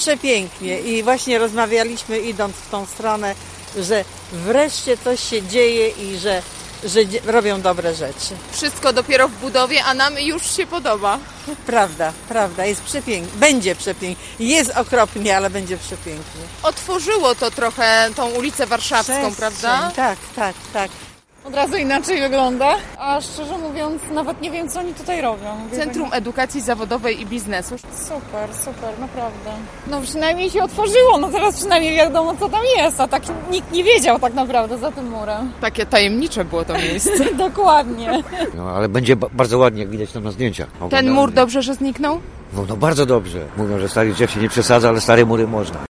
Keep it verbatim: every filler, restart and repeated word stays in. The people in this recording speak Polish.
przepięknie i właśnie rozmawialiśmy idąc w tą stronę, że wreszcie coś się dzieje i że, że robią dobre rzeczy. Wszystko dopiero w budowie, a nam już się podoba. Prawda, prawda, jest przepięknie, będzie przepięknie, jest okropnie, ale będzie przepięknie. Otworzyło to trochę tą ulicę Warszawską, Przestrzeń, prawda? Tak, tak, tak. Od razu inaczej wygląda, a szczerze mówiąc nawet nie wiem, co oni tutaj robią. Centrum Edukacji Zawodowej i Biznesu. Super, super, naprawdę. No przynajmniej się otworzyło, no teraz przynajmniej wiadomo, co tam jest, a tak nikt nie wiedział tak naprawdę za tym murem. Takie tajemnicze było to miejsce. Dokładnie. No ale będzie ba- bardzo ładnie, jak widać tam na zdjęciach. Ten mur dobrze, że zniknął? No, no bardzo dobrze. Mówią, że stary drzew się nie przesadza, ale stare mury można.